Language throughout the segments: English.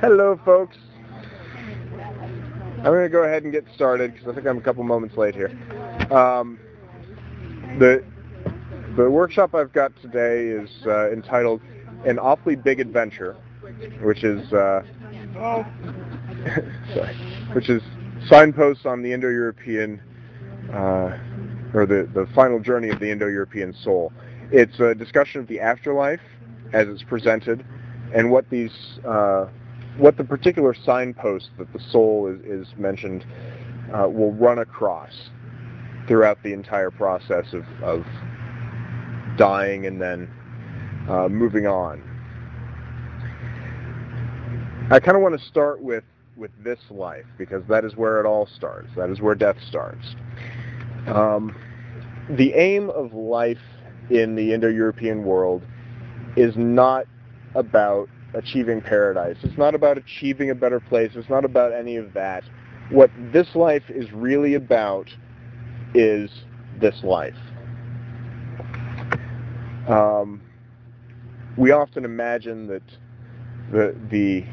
Hello, folks. I'm going to go ahead and get started because I think I'm a couple moments late here. The workshop I've got today is entitled "An Awfully Big Adventure," which is which is signposts on the Indo-European or the final journey of the Indo-European soul. It's a discussion of the afterlife as it's presented, and what the particular signposts that the soul is mentioned will run across throughout the entire process of dying and then moving on. I kind of want to start with this life, because that is where it all starts. That is where death starts. The aim of life in the Indo-European world is not about achieving paradise. It's not about achieving a better place. It's not about any of that. What this life is really about is this life. We often imagine that the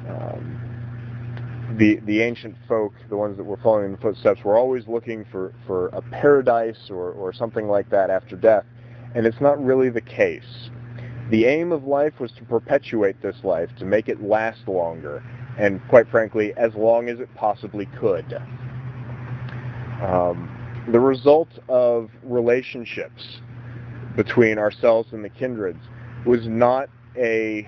ancient folk, the ones that were following in the footsteps, were always looking for a paradise or something like that after death, and it's not really the case. The aim of life was to perpetuate this life, to make it last longer, and quite frankly, as long as it possibly could. The result of relationships between ourselves and the kindreds was not a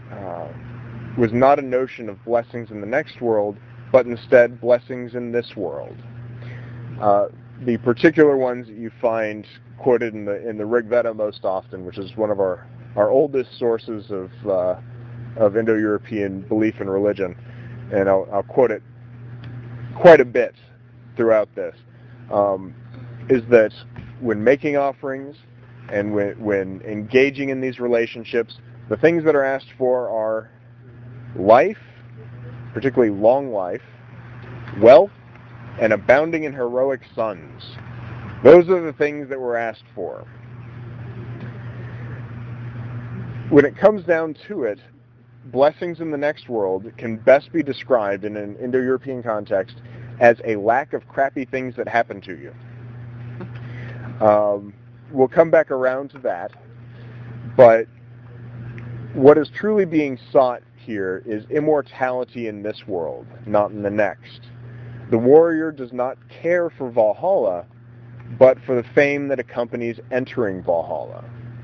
notion of blessings in the next world, but instead blessings in this world. The particular ones that you find quoted in the Rig Veda most often, which is one of our oldest sources of Indo-European belief and religion, and I'll quote it quite a bit throughout this, is that when making offerings and when engaging in these relationships, the things that are asked for are life, particularly long life, wealth, and abounding in heroic sons. Those are the things that were asked for. When it comes down to it, blessings in the next world can best be described in an Indo-European context as a lack of crappy things that happen to you. We'll come back around to that, but what is truly being sought here is immortality in this world, not in the next. The warrior does not care for Valhalla, but for the fame that accompanies entering Valhalla.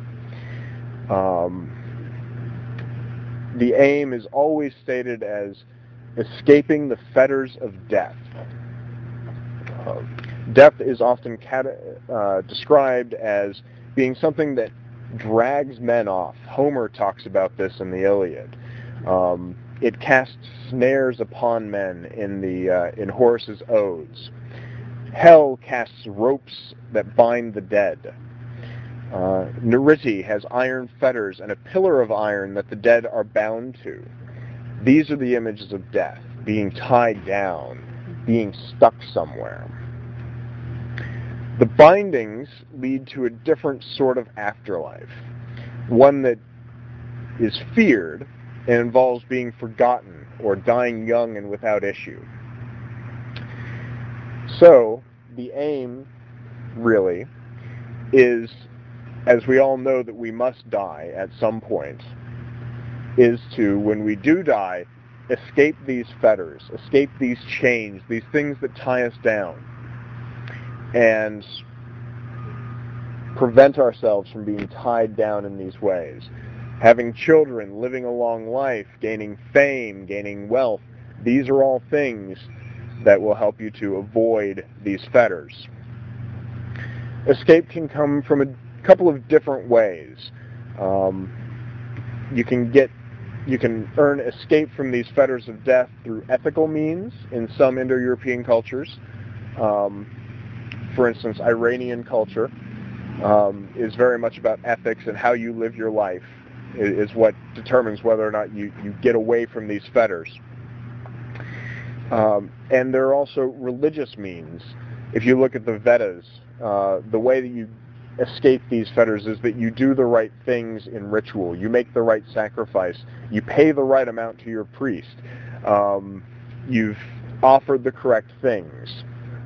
The aim is always stated as escaping the fetters of death. Death is often described as being something that drags men off. Homer talks about this in the Iliad. It casts snares upon men in Horace's odes. Hell casts ropes that bind the dead. Niriti has iron fetters and a pillar of iron that the dead are bound to. These are the images of death, being tied down, being stuck somewhere. The bindings lead to a different sort of afterlife, one that is feared and involves being forgotten or dying young and without issue. So, the aim, really, is, as we all know that we must die at some point, is to, when we do die, escape these fetters, escape these chains, these things that tie us down, and prevent ourselves from being tied down in these ways. Having children, living a long life, gaining fame, gaining wealth, these are all things that will help you to avoid these fetters. Escape can come from a couple of different ways. You can earn escape from these fetters of death through ethical means in some Indo-European cultures. For instance, Iranian culture is very much about ethics, and how you live your life is what determines whether or not you get away from these fetters. And there are also religious means. If you look at the Vedas, the way that you escape these fetters is that you do the right things in ritual. You make the right sacrifice. You pay the right amount to your priest. You've offered the correct things.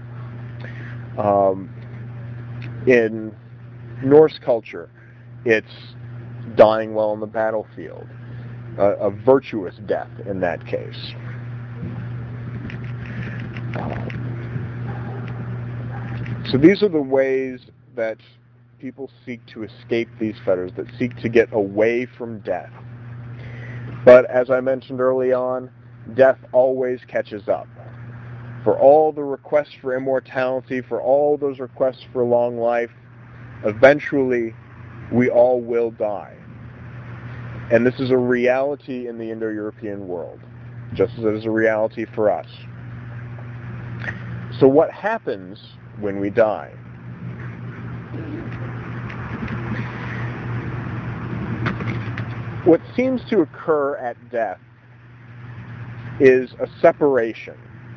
In Norse culture, it's dying well on the battlefield, a virtuous death in that case. So these are the ways that people seek to escape these fetters, that seek to get away from death. But as I mentioned early on, death always catches up. For all the requests for immortality, for all those requests for long life, eventually we all will die. And this is a reality in the Indo-European world, just as it is a reality for us. So what happens when we die? What seems to occur at death is a separation,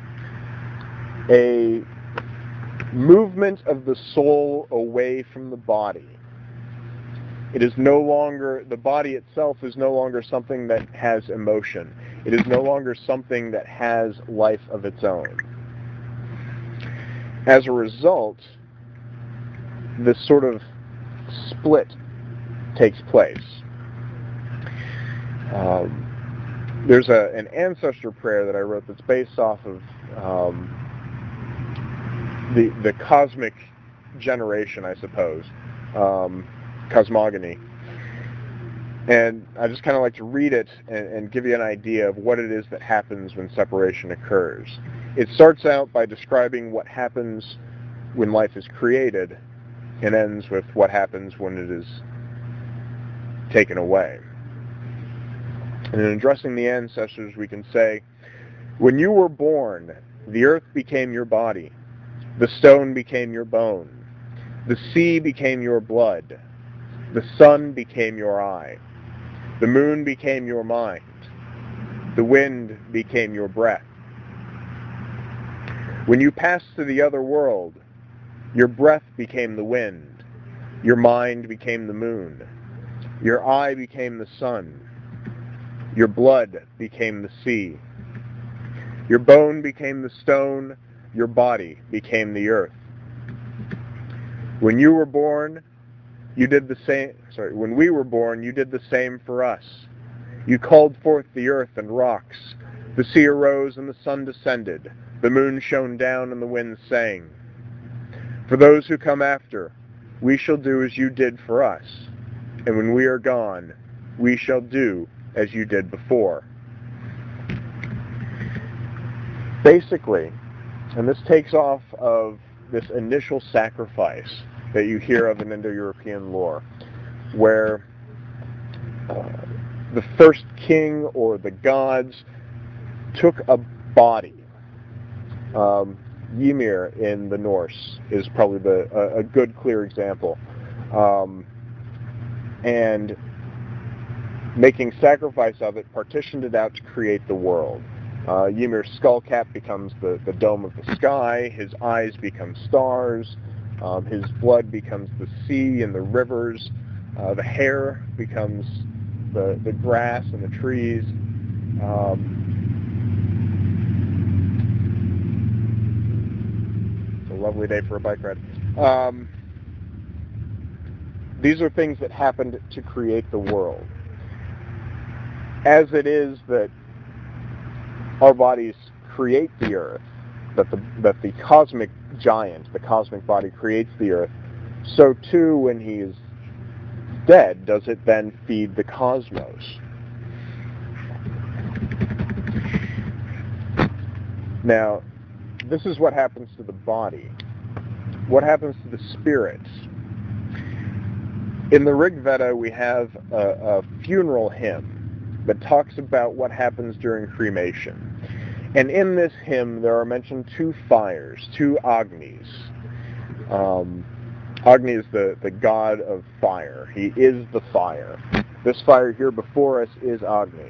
a movement of the soul away from the body. It is no longer, the body itself is no longer something that has emotion. It is no longer something that has life of its own. As a result, this sort of split takes place. There's an ancestor prayer that I wrote that's based off of the cosmic generation, I suppose, cosmogony. And I just kind of like to read it and give you an idea of what it is that happens when separation occurs. It starts out by describing what happens when life is created and ends with what happens when it is taken away. And in addressing the ancestors, we can say, when you were born, the earth became your body, the stone became your bone, the sea became your blood, the sun became your eye, the moon became your mind, the wind became your breath. When you passed to the other world, your breath became the wind, your mind became the moon, your eye became the sun, your blood became the sea, your bone became the stone, your body became the earth. When you were born, you did the same. When we were born, you did the same for us. You called forth the earth and rocks. The sea arose and the sun descended. The moon shone down and the winds sang. For those who come after, we shall do as you did for us. And when we are gone, we shall do as you did before. Basically, and this takes off of this initial sacrifice that you hear of in Indo-European lore, where the first king or the gods took a body. Ymir in the Norse is probably a good, clear example. And making sacrifice of it, partitioned it out to create the world. Ymir's skull cap becomes the dome of the sky, his eyes become stars, his blood becomes the sea and the rivers, the hair becomes the grass and the trees. It's a lovely day for a bike ride. These are things that happened to create the world. As it is that our bodies create the earth, that the cosmic giant, the cosmic body creates the earth, so too when he is dead, does it then feed the cosmos. Now, this is what happens to the body. What happens to the spirit? In the Rig Veda, we have a funeral hymn that talks about what happens during cremation. And in this hymn, there are mentioned two fires, two Agnis. Agni is the god of fire. He is the fire. This fire here before us is Agni.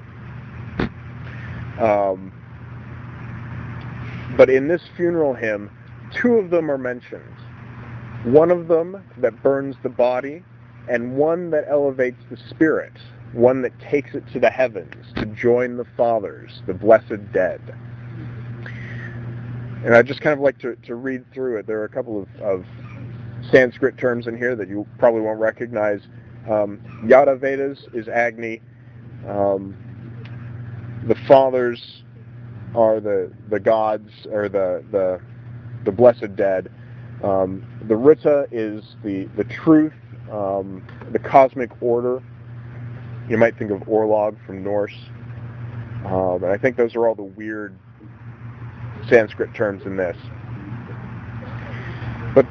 But in this funeral hymn, two of them are mentioned. One of them that burns the body, and one that elevates the spirit, one that takes it to the heavens to join the fathers, the blessed dead. And I'd just kind of like to read through it. There are a couple of Sanskrit terms in here that you probably won't recognize. Yada Vedas is Agni. The fathers are the gods, or the blessed dead. The Rita is the truth, the cosmic order. You might think of Orlog from Norse. And I think those are all the weird Sanskrit terms in this. But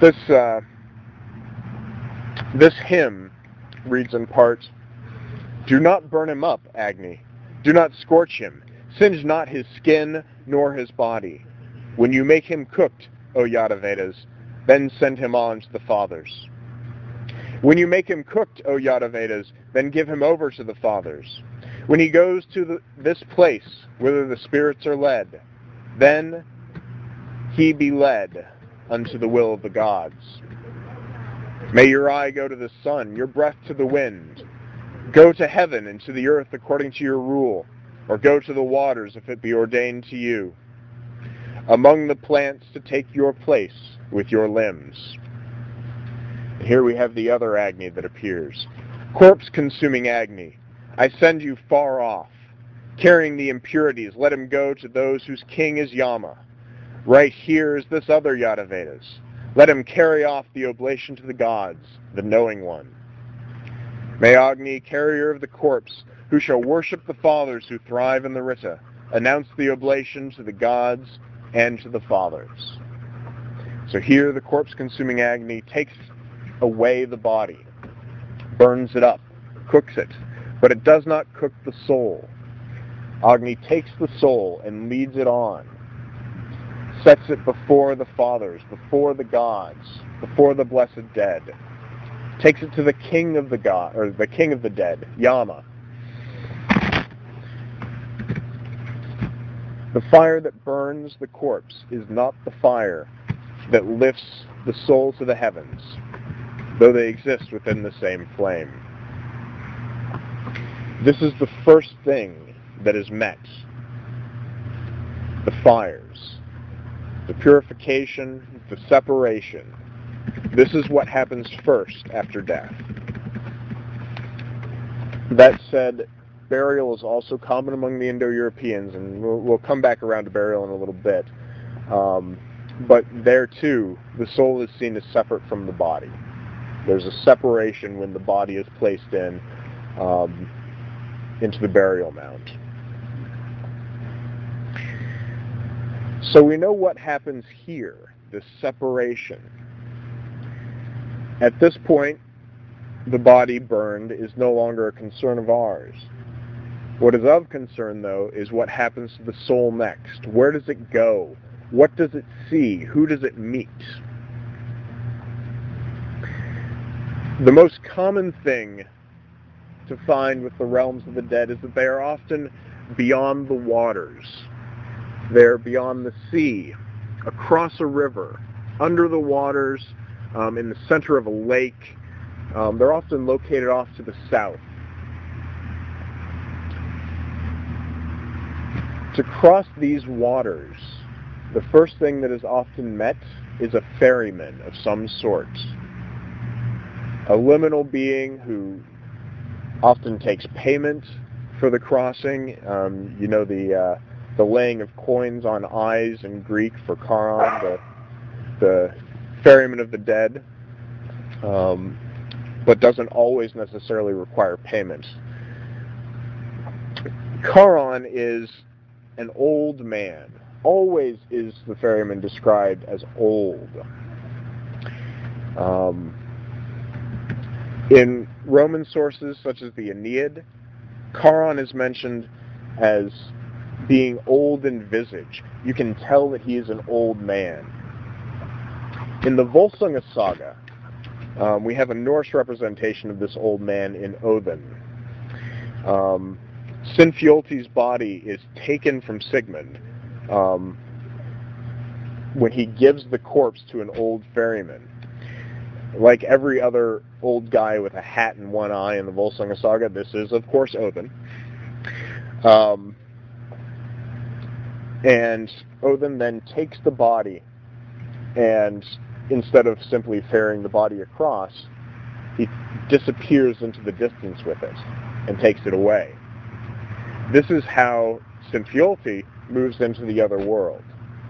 this hymn reads in part, "Do not burn him up, Agni. Do not scorch him. Singe not his skin nor his body. When you make him cooked, O Yada Vedas, then send him on to the fathers. When you make him cooked, O Yada Vedas, then give him over to the fathers. When he goes to this place whither the spirits are led, then he be led unto the will of the gods. May your eye go to the sun, your breath to the wind. Go to heaven and to the earth according to your rule, or go to the waters if it be ordained to you. Among the plants to take your place with your limbs." And here we have the other Agni that appears. "Corpse-consuming Agni, I send you far off. Carrying the impurities, let him go to those whose king is Yama. Right here is this other Yada Vedas. Let him carry off the oblation to the gods, the knowing one. May Agni, carrier of the corpse, who shall worship the fathers who thrive in the Rita, announce the oblation to the gods and to the fathers." So here the corpse-consuming Agni takes away the body, burns it up, cooks it, but it does not cook the soul. Agni takes the soul and leads it on, sets it before the fathers, before the gods, before the blessed dead, takes it to the king of the god, or the king of the dead, Yama. The fire that burns the corpse is not the fire that lifts the soul to the heavens, though they exist within the same flame. This is the first thing that is met. The fires, the purification, the separation. This is what happens first after death. That said, burial is also common among the Indo-Europeans, and we'll come back around to burial in a little bit. But there too, the soul is seen as separate from the body. There's a separation when the body is placed into the burial mound. So we know what happens here, this separation. At this point, the body burned is no longer a concern of ours. What is of concern, though, is what happens to the soul next. Where does it go? What does it see? Who does it meet? The most common thing to find with the realms of the dead is that they are often beyond the waters. They're beyond the sea, across a river, under the waters, in the center of a lake. They're often located off to the south. To cross these waters, the first thing that is often met is a ferryman of some sort. A liminal being who often takes payment for the crossing. The laying of coins on eyes in Greek for Charon, the ferryman of the dead, but doesn't always necessarily require payment. Charon is an old man. Always is the ferryman described as old. In Roman sources such as the Aeneid, Charon is mentioned as being old in visage. You can tell that he is an old man. In the Volsunga saga, we have a Norse representation of this old man in Odin. Sinfiotli's body is taken from Sigmund when he gives the corpse to an old ferryman. Like every other old guy with a hat and one eye in the Volsunga Saga, this is, of course, Odin. And Odin then takes the body, and instead of simply ferrying the body across, he disappears into the distance with it and takes it away. This is how Sinfiotli moves into the other world.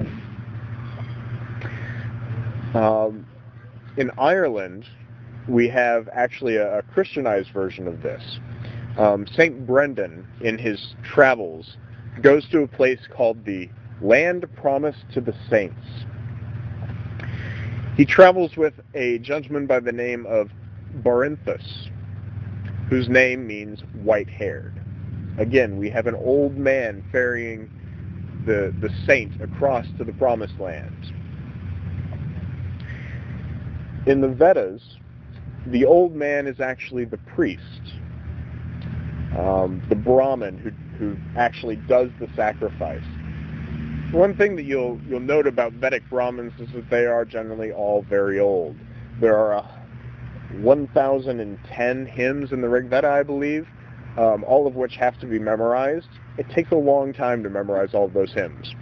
In Ireland, we have actually a Christianized version of this. St. Brendan, in his travels, goes to a place called the Land Promised to the Saints. He travels with a gentleman by the name of Barinthus, whose name means white-haired. Again, we have an old man ferrying the saint across to the Promised Land. In the Vedas, the old man is actually the priest, the Brahmin who actually does the sacrifice. One thing that you'll note about Vedic Brahmins is that they are generally all very old. There are 1,010 hymns in the Rig Veda, I believe, all of which have to be memorized. It takes a long time to memorize all of those hymns.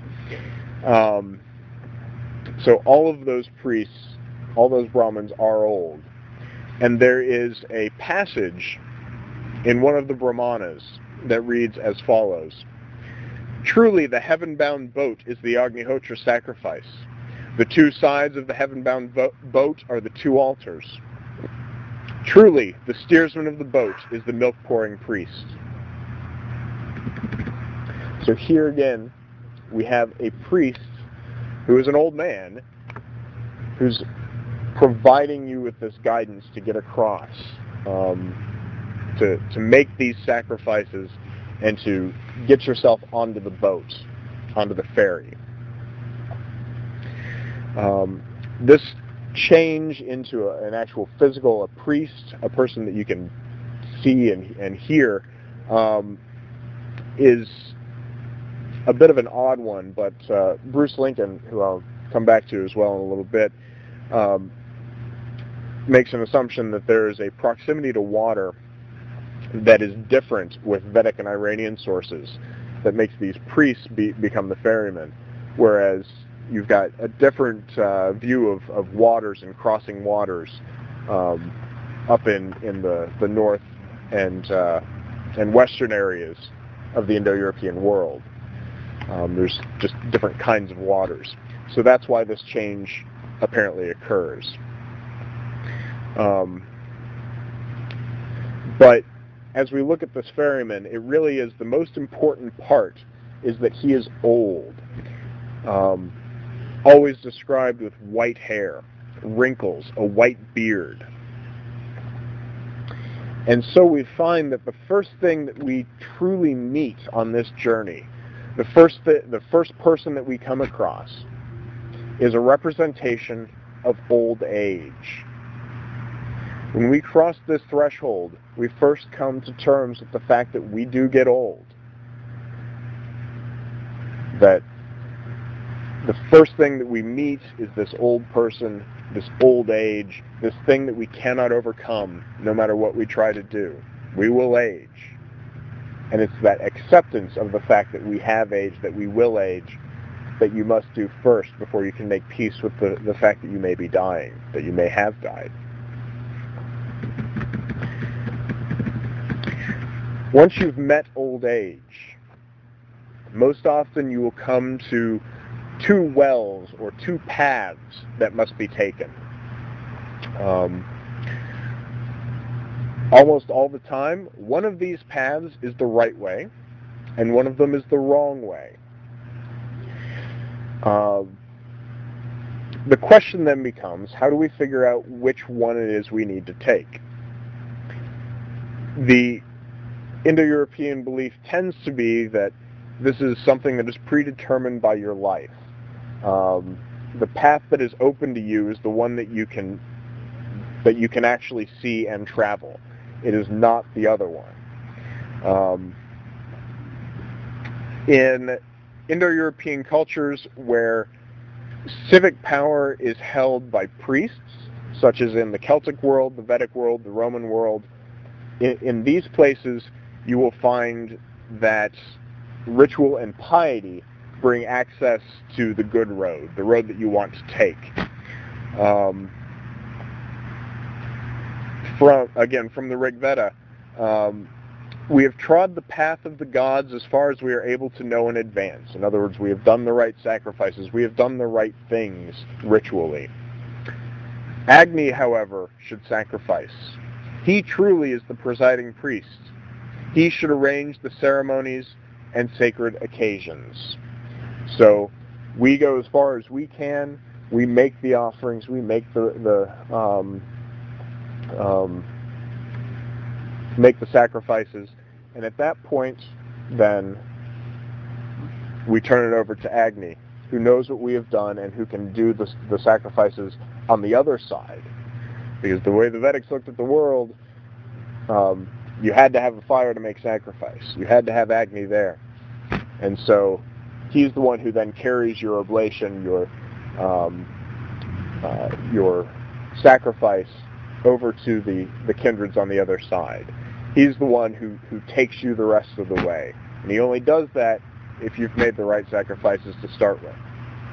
So all of those priests, all those Brahmins are old. And there is a passage in one of the Brahmanas that reads as follows: "Truly the heaven-bound boat is the Agnihotra sacrifice. The two sides of the heaven-bound boat are the two altars. Truly the steersman of the boat is the milk-pouring priest." So here again, we have a priest who is an old man who's providing you with this guidance to get across, to make these sacrifices and to get yourself onto the boat, onto the ferry. This change into an actual physical, a priest, a person that you can see and hear, is a bit of an odd one, but Bruce Lincoln, who I'll come back to as well in a little bit, makes an assumption that there is a proximity to water that is different with Vedic and Iranian sources that makes these priests become the ferrymen, whereas you've got a different view of waters and crossing waters up in the north and western areas of the Indo-European world. There's just different kinds of waters. So that's why this change apparently occurs. But as we look at this ferryman, it really is the most important part is that he is old. Always described with white hair, wrinkles, a white beard. And so we find that the first thing that we truly meet on this journey, the first person that we come across, is a representation of old age. When we cross this threshold, we first come to terms with the fact that we do get old. That the first thing that we meet is this old person, this old age, this thing that we cannot overcome no matter what we try to do. We will age. And it's that acceptance of the fact that we have age, that we will age, that you must do first before you can make peace with the fact that you may be dying, that you may have died. Once you've met old age, most often you will come to two wells or two paths that must be taken. Almost all the time, one of these paths is the right way, and one of them is the wrong way. The question then becomes, how do we figure out which one it is we need to take? The Indo-European belief tends to be that this is something that is predetermined by your life. The path that is open to you is the one that you can actually see and travel. It is not the other one. In Indo-European cultures where civic power is held by priests, such as in the Celtic world, the Vedic world, the Roman world. In these places, you will find that ritual and piety bring access to the good road, the road that you want to take. From the Rig Veda, we have trod the path of the gods as far as we are able to know in advance. In other words, we have done the right sacrifices. We have done the right things ritually. Agni, however, should sacrifice. He truly is the presiding priest. He should arrange the ceremonies and sacred occasions. So we go as far as we can. We make the offerings. We make the sacrifices. And at that point, then, we turn it over to Agni, who knows what we have done and who can do the sacrifices on the other side. Because the way the Vedics looked at the world, you had to have a fire to make sacrifice. You had to have Agni there. And so he's the one who then carries your oblation, your sacrifice over to the kindreds on the other side. He's the one who takes you the rest of the way. And he only does that if you've made the right sacrifices to start with.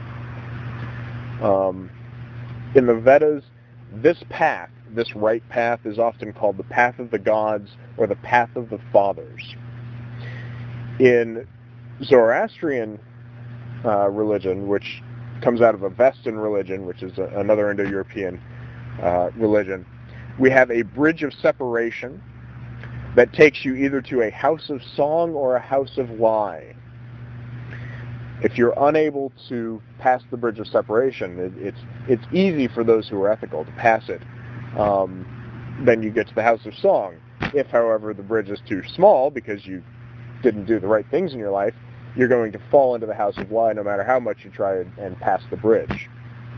In the Vedas, this path, this right path, is often called the path of the gods or the path of the fathers. In Zoroastrian religion, which comes out of Avestan religion, which is another Indo-European religion, we have a bridge of separation that takes you either to a house of song or a house of lie. If you're unable to pass the bridge of separation, it's easy for those who are ethical to pass it. Then you get to the house of song. If, however, the bridge is too small because you didn't do the right things in your life, you're going to fall into the house of lie no matter how much you try and pass the bridge.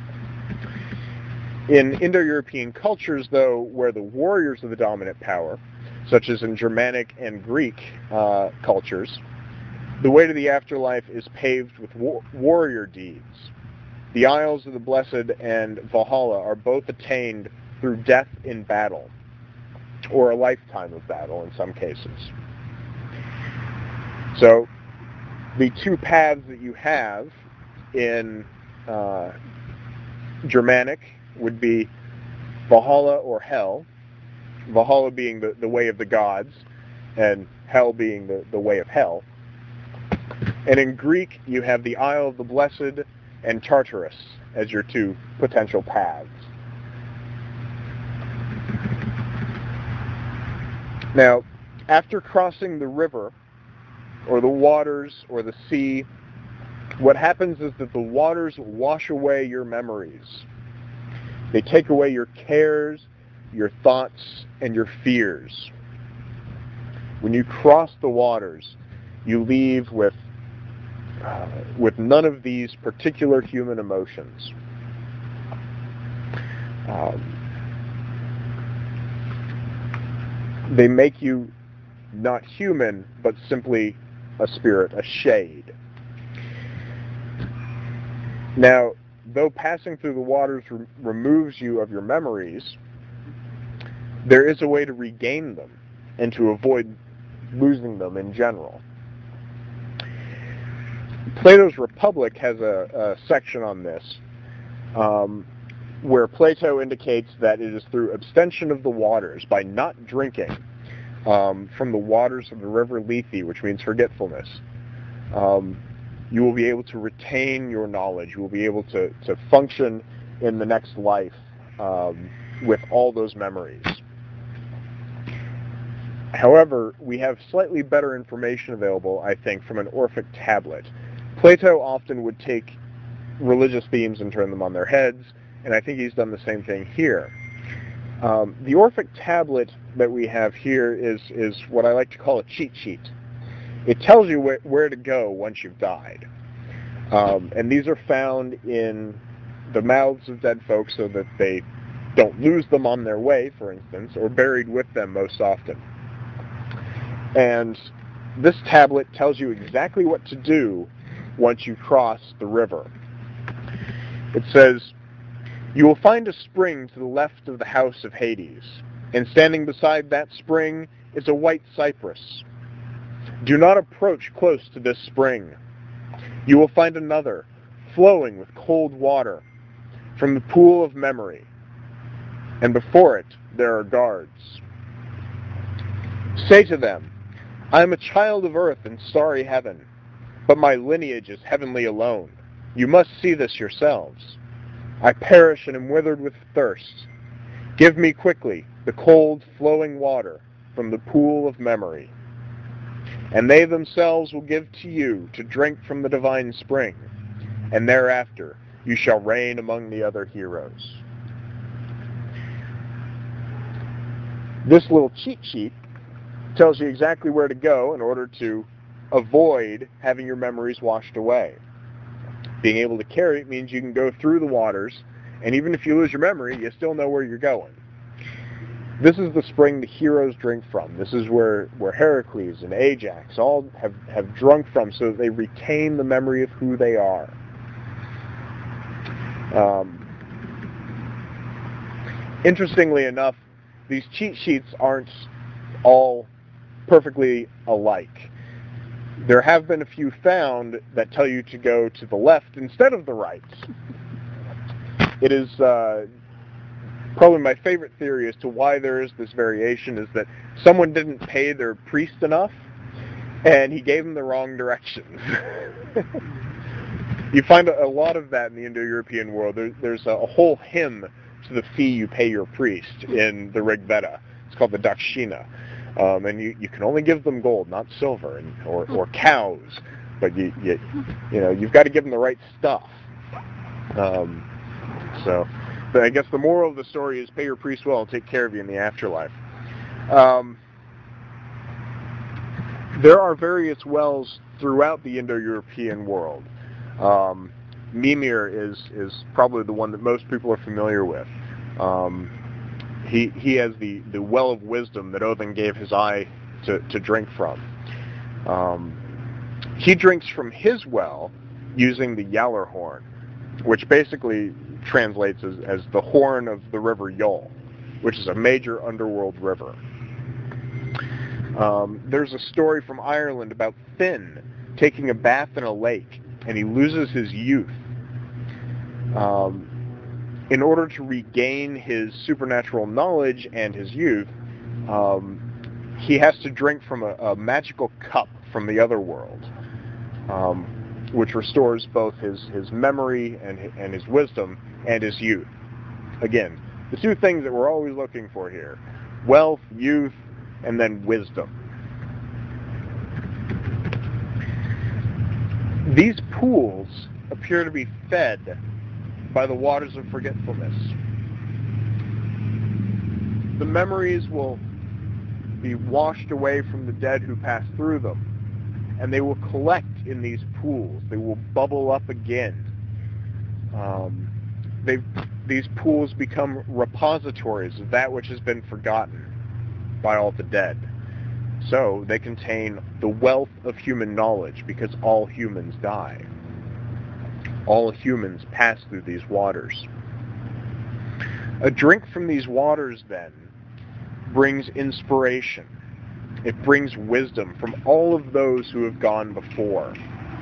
In Indo-European cultures, though, where the warriors are the dominant power, such as in Germanic and Greek cultures, the way to the afterlife is paved with warrior deeds. The Isles of the Blessed and Valhalla are both attained through death in battle, or a lifetime of battle in some cases. So, the two paths that you have in Germanic would be Valhalla or Hell, Valhalla being the way of the gods, and Hell being the way of hell. And in Greek, you have the Isle of the Blessed and Tartarus as your two potential paths. Now, after crossing the river, or the waters, or the sea, what happens is that the waters wash away your memories. They take away your cares, your thoughts, and your fears. When you cross the waters, you leave with none of these particular human emotions. They make you not human, but simply a spirit, a shade. Now, though passing through the waters removes you of your memories, there is a way to regain them and to avoid losing them in general. Plato's Republic has a section on this, where Plato indicates that it is through abstention of the waters, by not drinking from the waters of the river Lethe, which means forgetfulness, you will be able to retain your knowledge. You will be able to function in the next life with all those memories. However, we have slightly better information available, I think, from an Orphic tablet. Plato often would take religious themes and turn them on their heads, and I think he's done the same thing here. The Orphic tablet that we have here is what I like to call a cheat sheet. It tells you where to go once you've died. And these are found in the mouths of dead folks so that they don't lose them on their way, for instance, or buried with them most often. And this tablet tells you exactly what to do once you cross the river. It says, You will find a spring to the left of the house of Hades, and standing beside that spring is a white cypress. Do not approach close to this spring. You will find another, flowing with cold water, from the pool of memory, and before it there are guards. Say to them, I am a child of earth and starry heaven, but my lineage is heavenly alone. You must see this yourselves. I perish and am withered with thirst. Give me quickly the cold, flowing water from the pool of memory. And they themselves will give to you to drink from the divine spring, and thereafter you shall reign among the other heroes. This little cheat sheet tells you exactly where to go in order to avoid having your memories washed away. Being able to carry it means you can go through the waters, and even if you lose your memory, you still know where you're going. This is the spring the heroes drink from. This is where Heracles and Ajax all have drunk from so that they retain the memory of who they are. Interestingly enough, these cheat sheets aren't all perfectly alike. There have been a few found that tell you to go to the left instead of the right. It is probably my favorite theory as to why there is this variation is that someone didn't pay their priest enough, and he gave them the wrong directions. You find a lot of that in the Indo-European world. There's a whole hymn to the fee you pay your priest in the Rig Veda. It's called the Dakshina. And you can only give them gold, not silver, or cows. But you've got to give them the right stuff. But I guess the moral of the story is pay your priest well and take care of you in the afterlife. There are various wells throughout the Indo-European world. Mimir is probably the one that most people are familiar with. He has the well of wisdom that Odin gave his eye to drink from. He drinks from his well using the Gjallarhorn, which basically translates as the horn of the river Yol, which is a major underworld river. There's a story from Ireland about Finn taking a bath in a lake, and he loses his youth. In order to regain his supernatural knowledge and his youth, he has to drink from a magical cup from the other world, which restores both his memory and his wisdom and his youth. Again, the two things that we're always looking for here: wealth, youth, and then wisdom. These pools appear to be fed by the waters of forgetfulness. The memories will be washed away from the dead who pass through them, and they will collect in these pools. They will bubble up again. These pools become repositories of that which has been forgotten by all the dead. So they contain the wealth of human knowledge, because all humans die. All humans pass through these waters. A drink from these waters, then, brings inspiration. It brings wisdom from all of those who have gone before.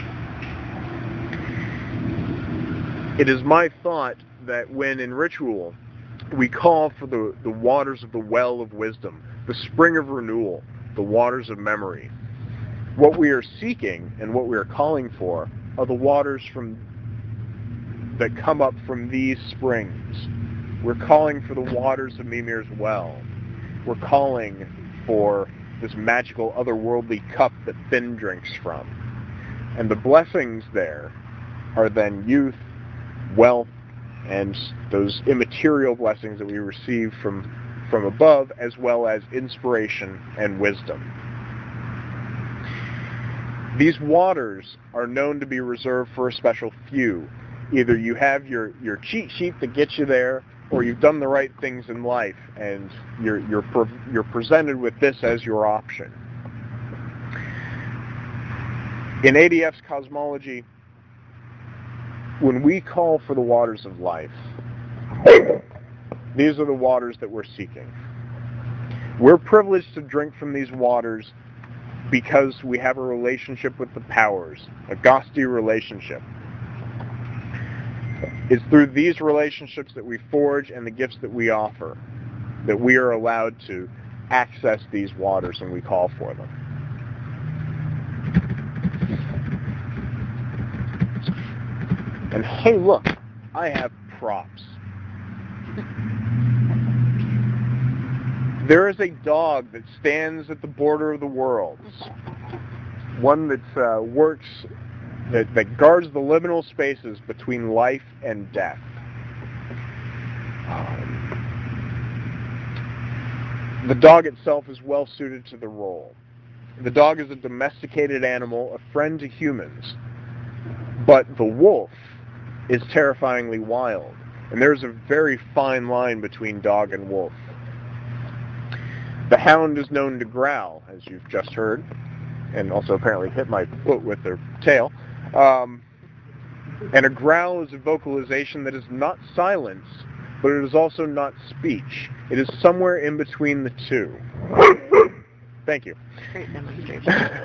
It is my thought that when in ritual we call for the waters of the well of wisdom, the spring of renewal, the waters of memory, what we are seeking and what we are calling for are the waters that come up from these springs. We're calling for the waters of Mimir's well. We're calling for this magical otherworldly cup that Finn drinks from. And the blessings there are then youth, wealth, and those immaterial blessings that we receive from above, as well as inspiration and wisdom. These waters are known to be reserved for a special few. Either you have your cheat sheet that gets you there, or you've done the right things in life, and you're presented with this as your option. In ADF's cosmology, when we call for the waters of life, these are the waters that we're seeking. We're privileged to drink from these waters because we have a relationship with the powers, a Ghasti relationship. It's through these relationships that we forge and the gifts that we offer that we are allowed to access these waters when we call for them. And hey, look, I have props. There is a dog that stands at the border of the worlds. One that works, that guards the liminal spaces between life and death. The dog itself is well suited to the role. The dog is a domesticated animal, a friend to humans. But the wolf is terrifyingly wild. And there's a very fine line between dog and wolf. The hound is known to growl, as you've just heard, and also apparently hit my foot with their tail. And a growl is a vocalization that is not silence, but it is also not speech. It is somewhere in between the two. Thank you. Great demonstration.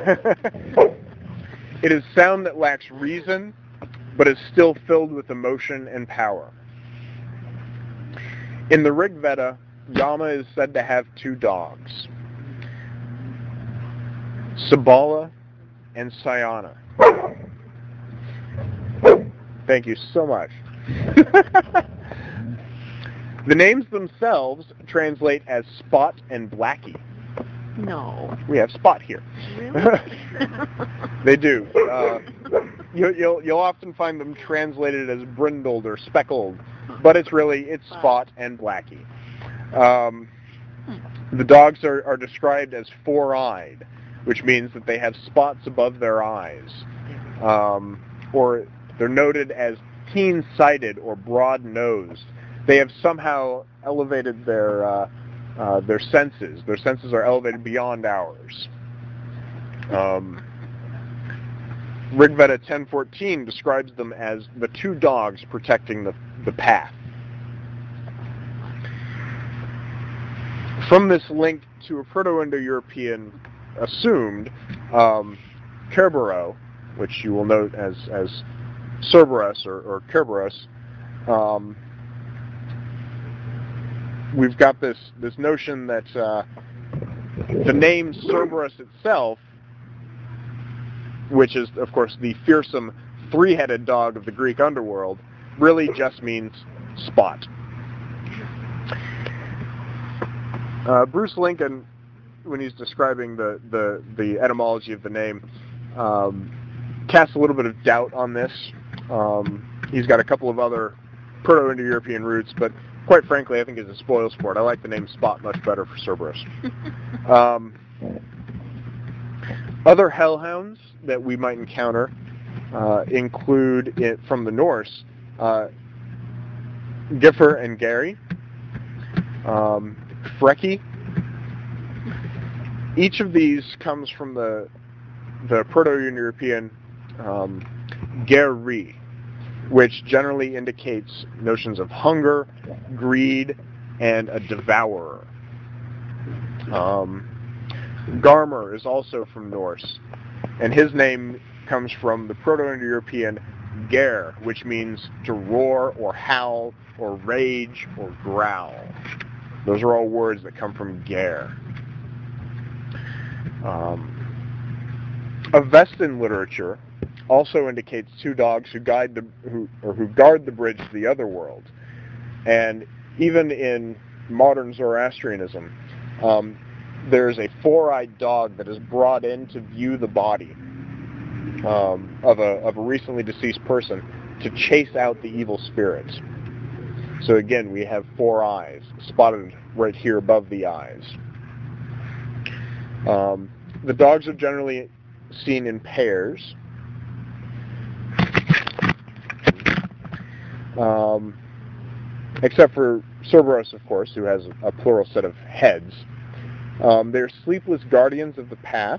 It is sound that lacks reason, but is still filled with emotion and power. In the Rig Veda, Yama is said to have two dogs, Sabala and Sayana. Thank you so much. The names themselves translate as Spot and Blackie. No. We have Spot here. Really? They do. You'll often find them translated as brindled or speckled, but it's Spot and Blackie. The dogs are described as four-eyed, which means that they have spots above their eyes. Or they're noted as keen-sighted or broad-nosed. They have somehow elevated their senses. Their senses are elevated beyond ours. Rigveda 10:14 describes them as the two dogs protecting the path. From this link to a Proto-Indo-European assumed Kerberos, which you will note as Cerberus or Kerberos, we've got this notion that the name Cerberus itself, which is, of course, the fearsome three-headed dog of the Greek underworld, really just means spot. Bruce Lincoln, when he's describing the etymology of the name, casts a little bit of doubt on this. He's got a couple of other Proto-Indo-European roots, but quite frankly, I think it's a spoilsport. I like the name Spot much better for Cerberus. Other hellhounds that we might encounter include, from the Norse, Giffer and Gary, Freki. Each of these comes from the Proto-Indo-European Geri, which generally indicates notions of hunger, greed, and a devourer. Garmer is also from Norse, and his name comes from the Proto-Indo-European ger, which means to roar or howl or rage or growl. Those are all words that come from ger. Avestan literature also indicates two dogs who guard the bridge to the other world. And even in modern Zoroastrianism, there's a four-eyed dog that is brought in to view the body of a recently deceased person to chase out the evil spirits. So again, we have four eyes spotted right here above the eyes. The dogs are generally seen in pairs. Except for Cerberus, of course, who has a plural set of heads. They're sleepless guardians of the path.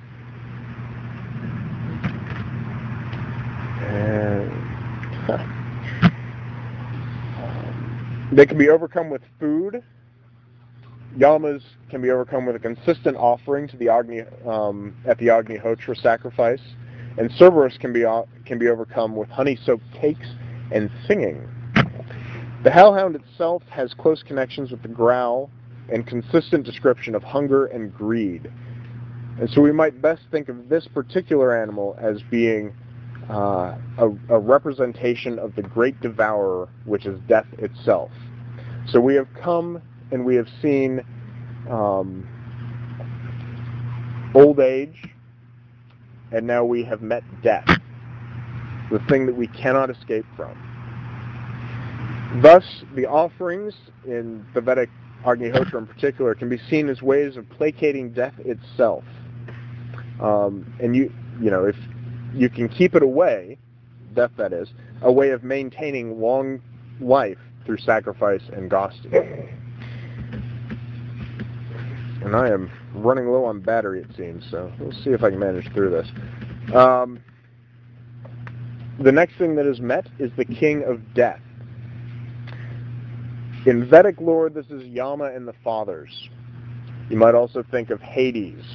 They can be overcome with food. Yamas can be overcome with a consistent offering to the at the Agnihotra sacrifice, and Cerberus can be overcome with honey-soaked cakes and singing. The hellhound itself has close connections with the growl and consistent description of hunger and greed, and so we might best think of this particular animal as being a representation of the great devourer, which is death itself. So we have come and we have seen old age, and now we have met death, the thing that we cannot escape from. Thus, the offerings in the Vedic Agnihotra in particular can be seen as ways of placating death itself. And you know, if you can keep it away, death that is, a way of maintaining long life through sacrifice and ghosting. And I am running low on battery, it seems, so we'll see if I can manage through this. The next thing that is met is the king of death. In Vedic lore, this is Yama and the Fathers. You might also think of Hades,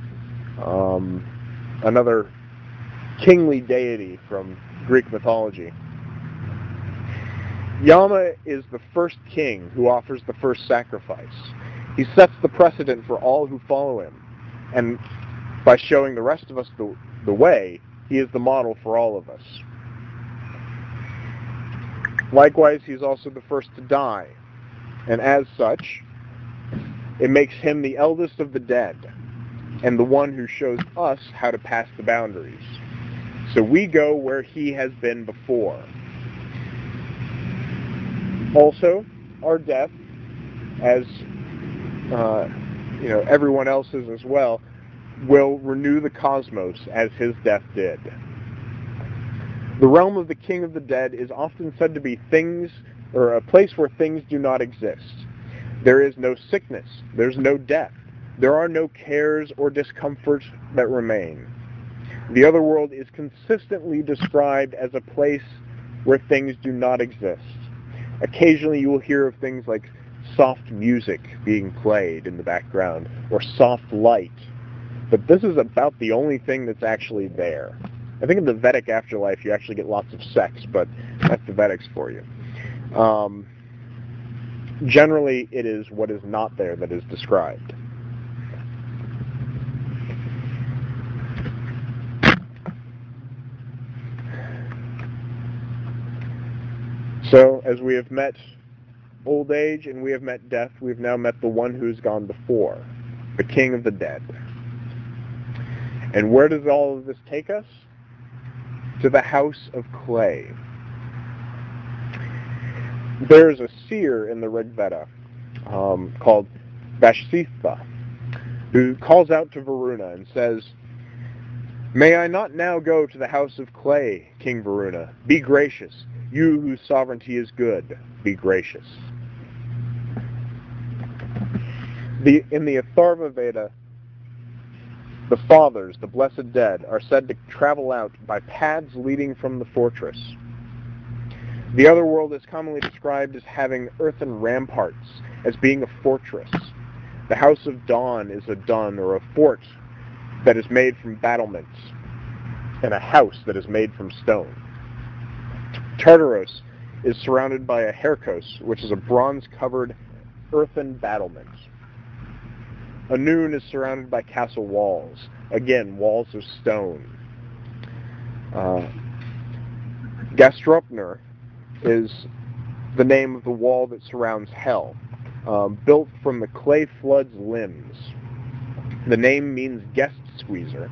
another kingly deity from Greek mythology. Yama is the first king who offers the first sacrifice. He sets the precedent for all who follow him, and by showing the rest of us the way, he is the model for all of us. Likewise, he is also the first to die, and as such, it makes him the eldest of the dead, and the one who shows us how to pass the boundaries. So we go where he has been before. Also, our death, as everyone else's as well, will renew the cosmos as his death did. The realm of the king of the dead is often said to be things, or a place where things do not exist. There is no sickness, there's no death, there are no cares or discomforts that remain. The other world is consistently described as a place where things do not exist. Occasionally you will hear of things like soft music being played in the background, or soft light. But this is about the only thing that's actually there. I think in the Vedic afterlife you actually get lots of sex, but that's the Vedics for you. Generally, it is what is not there that is described. So, as we have met old age and we have met death, we have now met the one who's gone before, the king of the dead. And where does all of this take us? To the house of clay. There is a seer in the Rig Veda called Vashistha, who calls out to Varuna and says, "May I not now go to the house of clay, King Varuna? Be gracious. You whose sovereignty is good, be gracious." In the Atharva Veda, the fathers, the blessed dead, are said to travel out by paths leading from the fortress. The other world is commonly described as having earthen ramparts, as being a fortress. The House of Dawn is a dun, or a fort, that is made from battlements, and a house that is made from stone. Tartaros is surrounded by a Herkos, which is a bronze-covered earthen battlement. Anun is surrounded by castle walls, again, walls of stone. Gastropner is the name of the wall that surrounds hell, built from the clay flood's limbs. The name means guest squeezer,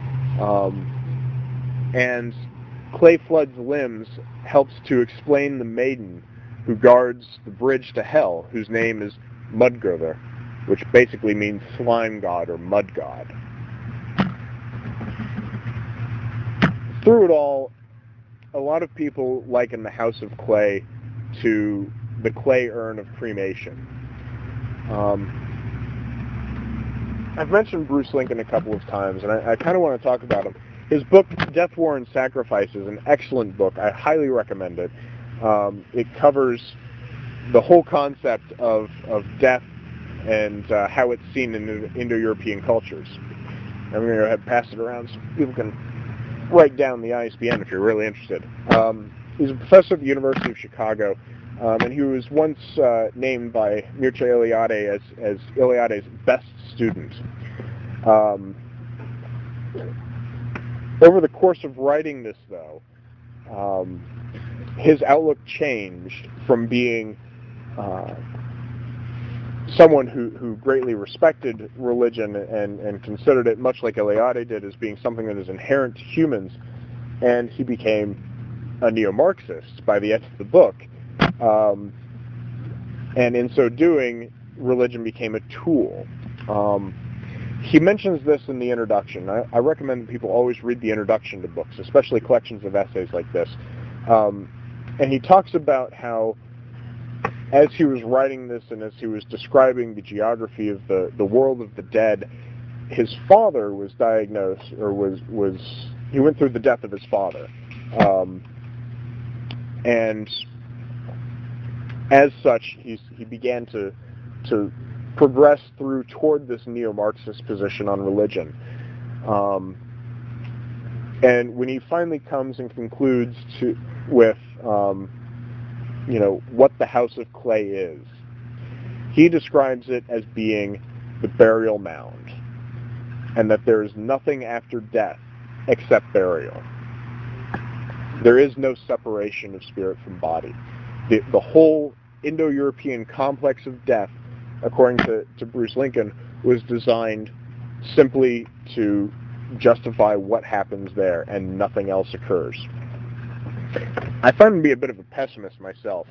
and clay flood's limbs helps to explain the maiden who guards the bridge to hell, whose name is Mudgurther, which basically means slime god or mud god. Through it all, a lot of people liken the House of Clay to the clay urn of cremation. I've mentioned Bruce Lincoln a couple of times, and I kind of want to talk about him. His book, Death, War, and Sacrifice, is an excellent book. I highly recommend it. It covers the whole concept of death and how it's seen in Indo-European cultures. I'm going to go ahead and pass it around so people can write down the ISBN if you're really interested. He's a professor at the University of Chicago, and he was once named by Mircea Eliade as Eliade's best student. Over the course of writing this, though, his outlook changed from being someone who greatly respected religion and considered it, much like Eliade did, as being something that is inherent to humans, and he became a neo-Marxist by the end of the book. And in so doing, religion became a tool. He mentions this in the introduction. I recommend that people always read the introduction to books, especially collections of essays like this. And he talks about how, as he was writing this and as he was describing the geography of the world of the dead, his father was diagnosed, or he went through the death of his father. And as such, he began to progress through toward this neo-Marxist position on religion. And when he finally comes and concludes with what the House of Clay is, he describes it as being the burial mound, and that there is nothing after death except burial. There is no separation of spirit from body. The whole Indo-European complex of death, according to Bruce Lincoln, was designed simply to justify what happens there, and nothing else occurs. I find him to be a bit of a pessimist myself.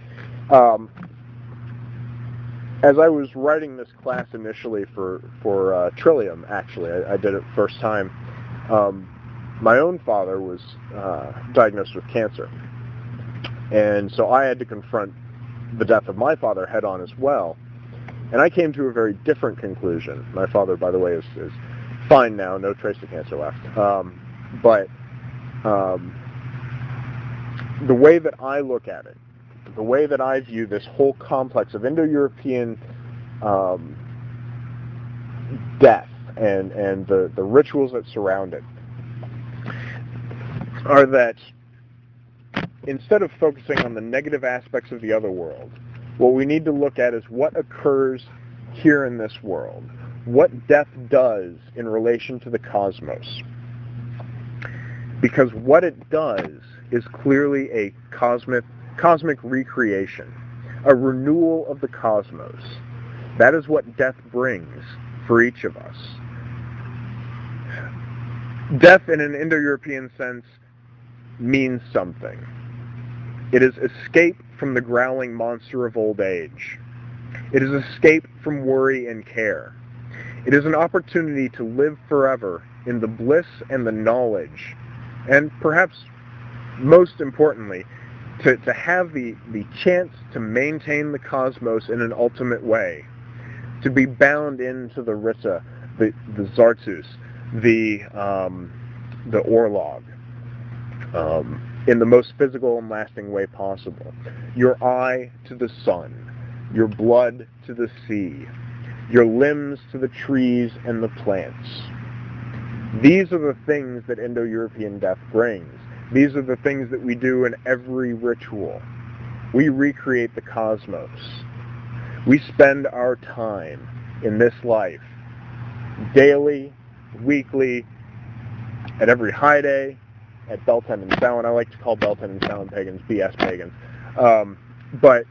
As I was writing this class initially for Trillium, actually, I did it first time, my own father was diagnosed with cancer. And so I had to confront the death of my father head on as well. And I came to a very different conclusion. My father, by the way, is fine now, no trace of cancer left. But the way that I look at it, the way that I view this whole complex of Indo-European death and the rituals that surround it, are that instead of focusing on the negative aspects of the other world, what we need to look at is what occurs here in this world, what death does in relation to the cosmos. Because what it does is clearly a cosmic recreation, a renewal of the cosmos. That is what death brings for each of us. Death, in an Indo-European sense, means something. It is escape from the growling monster of old age. It is escape from worry and care. It is an opportunity to live forever in the bliss and the knowledge, and perhaps most importantly, to have the chance to maintain the cosmos in an ultimate way, to be bound into the Rita, the Zartus, the Orlog, in the most physical and lasting way possible. Your eye to the sun, your blood to the sea, your limbs to the trees and the plants. These are the things that Indo-European death brings. These are the things that we do in every ritual. We recreate the cosmos. We spend our time in this life, daily, weekly, at every high day, at Beltane and Samhain. I like to call Beltane and Samhain pagans BS pagans. But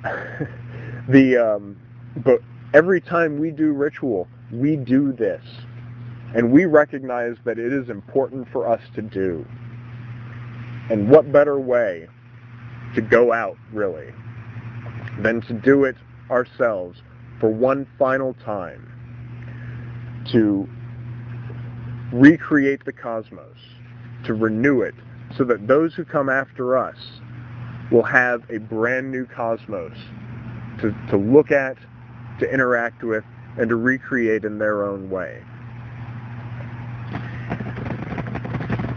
every time we do ritual, we do this. And we recognize that it is important for us to do. And what better way to go out, really, than to do it ourselves for one final time, to recreate the cosmos, to renew it, so that those who come after us will have a brand new cosmos to look at, to interact with, and to recreate in their own way.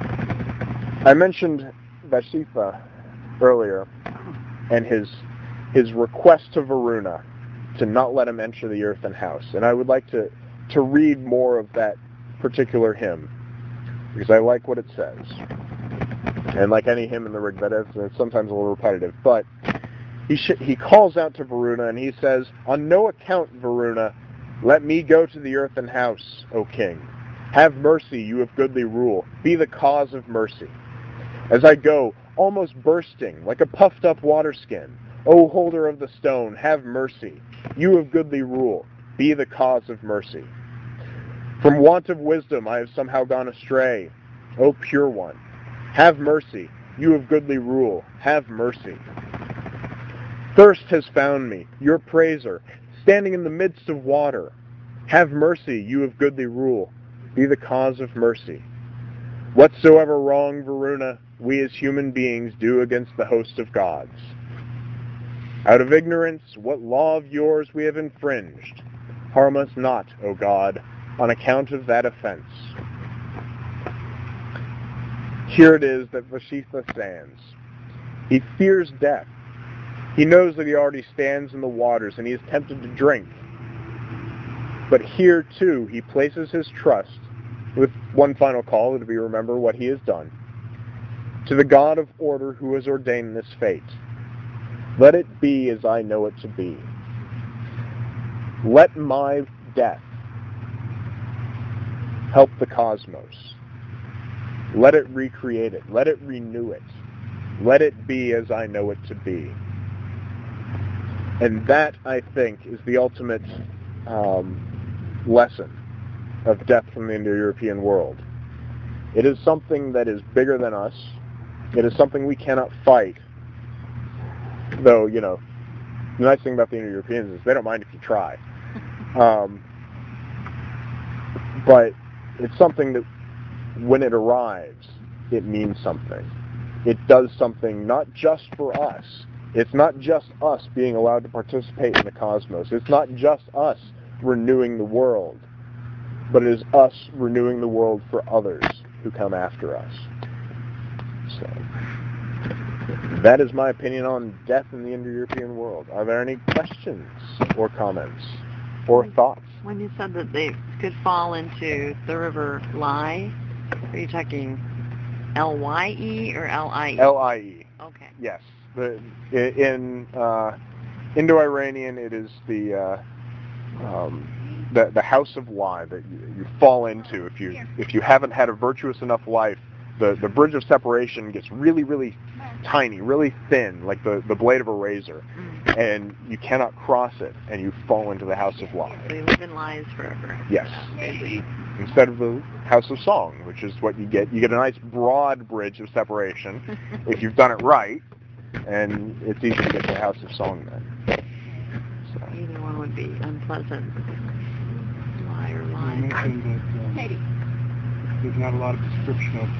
I mentioned Vashifa earlier, and his his request to Varuna to not let him enter the earthen house. And I would like to read more of that particular hymn, because I like what it says. And like any hymn in the Rig Veda, it's sometimes a little repetitive, but he calls out to Varuna and he says, "On no account, Varuna, let me go to the earthen house, O king. Have mercy, you of goodly rule. Be the cause of mercy. As I go, almost bursting, like a puffed-up waterskin, O holder of the stone, have mercy. You of goodly rule, be the cause of mercy. From want of wisdom I have somehow gone astray. O pure one, have mercy. You of goodly rule, have mercy. Thirst has found me, your praiser, standing in the midst of water. Have mercy, you of goodly rule, be the cause of mercy. Whatsoever wrong, Varuna, we as human beings do against the host of gods. Out of ignorance, what law of yours we have infringed. Harm us not, O God, on account of that offense." Here it is that Vashistha stands. He fears death. He knows that he already stands in the waters and he is tempted to drink. But here, too, he places his trust, with one final call to be remember what he has done, to the God of order who has ordained this fate. Let it be as I know it to be. Let my death help the cosmos. Let it recreate it. Let it renew it. Let it be as I know it to be. And that, I think, is the ultimate lesson of death from the Indo-European world. It is something that is bigger than us. It is something we cannot fight. Though, the nice thing about the Indo-Europeans is they don't mind if you try. But it's something that, when it arrives, it means something. It does something not just for us. It's not just us being allowed to participate in the cosmos. It's not just us renewing the world. But it is us renewing the world for others who come after us. So, that is my opinion on death in the Indo-European world. Are there any questions or comments or thoughts? When you said that they could fall into the river Lai, are you talking L-Y-E or L-I-E? L-I-E. Okay. Yes. In Indo-Iranian, it is the house of Lai that you fall into if you haven't had a virtuous enough life. The bridge of separation gets really, really tiny, really thin, like the blade of a razor, and you cannot cross it, and you fall into the house of Lai. So you live in lies forever. Yes. Instead of the house of song, which is what you get. You get a nice broad bridge of separation if you've done it right, and it's easy to get to the house of song then. So. Either one would be unpleasant. Lie or lie. You mentioned that there's not a lot of description of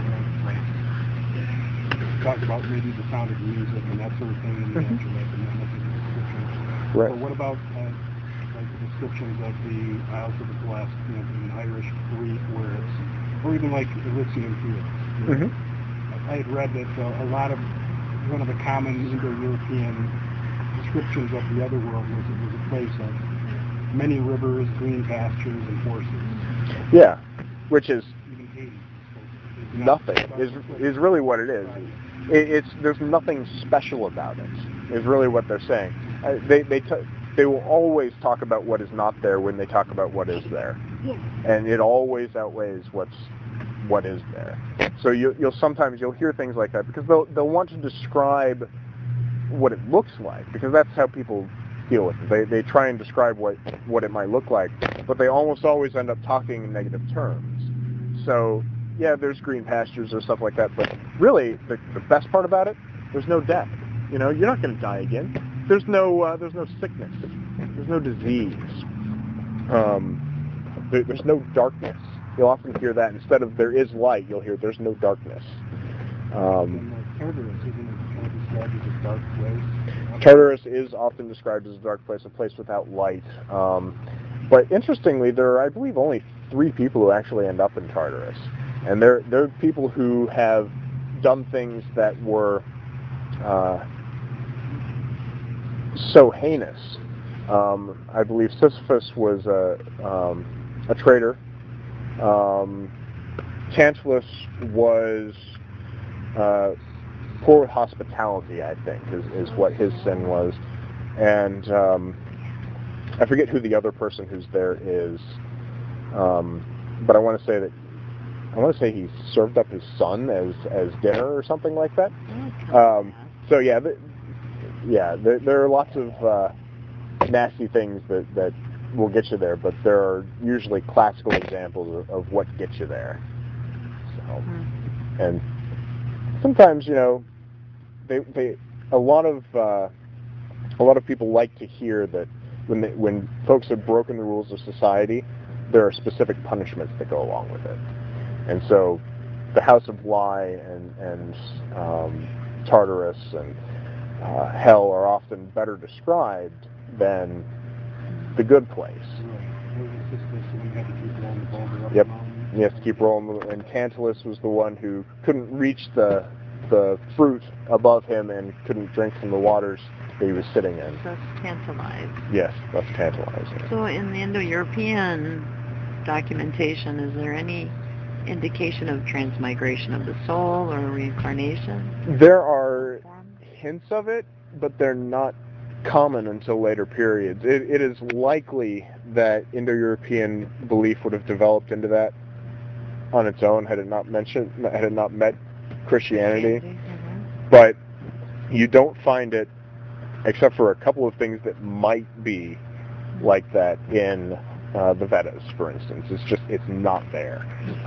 talk about maybe the sound of music and that sort of thing in the afterlife, and not much of a description. Right. But what about like the descriptions of the Isles of the Blessed, in Irish, Greek, where it's, or even like Elysian Fields. I had read that a lot of one of the common Indo-European descriptions of the other world was it was a place of many rivers, green pastures, and horses. Yeah, which is Even Hades. nothing. Is really what it is. There's nothing special about it. Is really what they're saying. They will always talk about what is not there when they talk about what is there, and it always outweighs what is there. So you'll sometimes hear things like that because they'll want to describe what it looks like, because that's how people deal with it. They try and describe what it might look like, but they almost always end up talking in negative terms. So yeah, there's green pastures or stuff like that, but really the best part about it, there's no death. You're not going to die again. There's no sickness. There's no disease. There's no darkness. You'll often hear that. Instead of there is light, you'll hear there's no darkness. Tartarus, isn't it kind of described as a dark place? Tartarus is often described as a dark place, a place without light. But interestingly, there are, I believe, only 3 people who actually end up in Tartarus. And they're people who have done things that were so heinous. I believe Sisyphus was a traitor. Tantalus was poor with hospitality, I think, is what his sin was. And I forget who the other person who's there is, but I want to say he served up his son as dinner or something like that. So yeah, there are lots of nasty things that will get you there, but there are usually classical examples of what gets you there. So, and sometimes, you know, a lot of people like to hear that when folks have broken the rules of society, there are specific punishments that go along with it. And so the House of Bly and Tartarus and hell are often better described than the good place. Yep. You have to keep rolling. And Tantalus was the one who couldn't reach the fruit above him and couldn't drink from the waters that he was sitting in. That's tantalized. Yes, that's tantalizing. So in the Indo-European documentation, is there any indication of transmigration of the soul or reincarnation? There are hints of it, but they're not common until later periods. It is likely that Indo-European belief would have developed into that on its own had it not met Christianity. But you don't find it, except for a couple of things that might be like that in the Vedas, for instance. It's not there.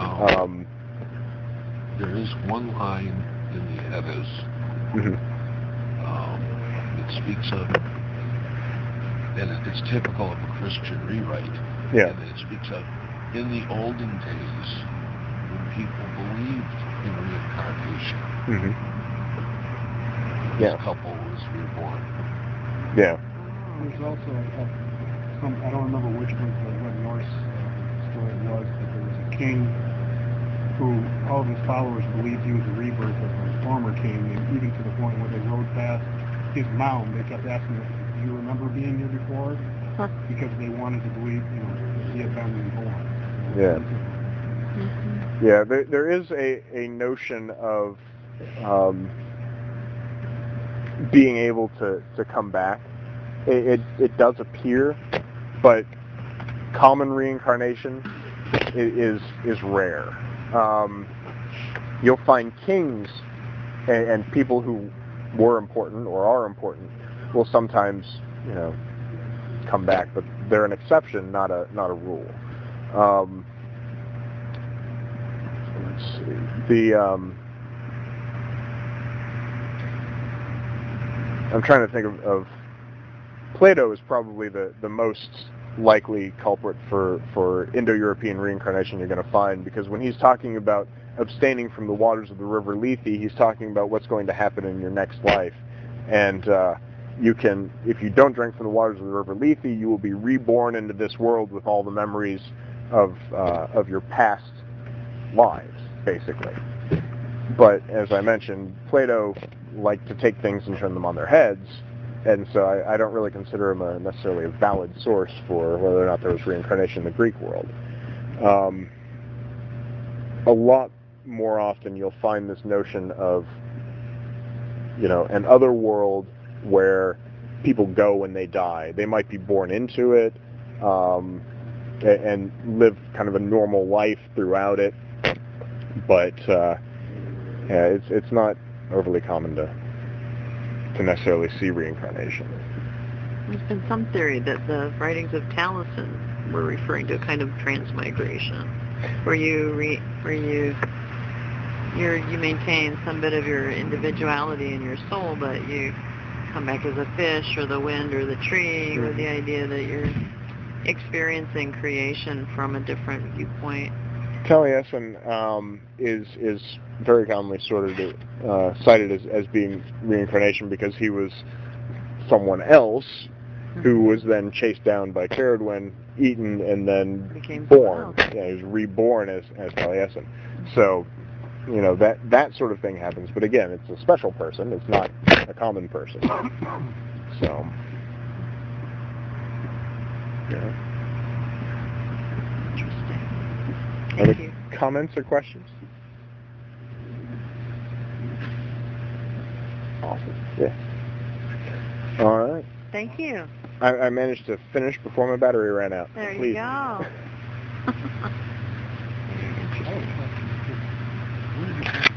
There is one line in the Vedas. Mm-hmm. It speaks of, and it's typical of a Christian rewrite. Yeah. And it speaks of, in the olden days, when people believed in reincarnation, Mm-hmm. this couple was reborn. Yeah. There's also I don't remember which was what Norse story it was, but there was a king who all of his followers believed he was the rebirth of a former king, and even to the point where they rode past his mound, they kept asking him, "Do you remember being here before?" Because they wanted to believe, he had been reborn. Yeah. Yeah, there is a notion of being able to come back. It does appear, but common reincarnation is rare. You'll find kings and people who were important or are important will sometimes, come back, but they're an exception, not a rule. Let's see. I'm trying to think of Plato is probably the most likely culprit for Indo-European reincarnation you're going to find, because when he's talking about abstaining from the waters of the river Lethe, he's talking about what's going to happen in your next life. And if you don't drink from the waters of the river Lethe, you will be reborn into this world with all the memories of your past lives, basically. But as I mentioned, Plato liked to take things and turn them on their heads, and so I don't really consider him necessarily a valid source for whether or not there was reincarnation in the Greek world. A lot more often you'll find this notion of, an other world where people go when they die. They might be born into it and live kind of a normal life throughout it, but it's not overly common to necessarily see reincarnation. There's been some theory that the writings of Taliesin were referring to a kind of transmigration, where you maintain some bit of your individuality in your soul, but you come back as a fish or the wind or the tree, with the idea that you're experiencing creation from a different viewpoint. Taliesin is very commonly cited as being reincarnation because he was someone else who was then chased down by Ceridwen, eaten, and then became born. Yeah, he was reborn as Taliesin. So, that sort of thing happens. But again, it's a special person. It's not a common person. So. Yeah. Interesting. Other Thank you. comments or questions? Awesome. Yeah. All right. Thank you. I managed to finish before my battery ran out. There Please. you go. Very interesting. Where did you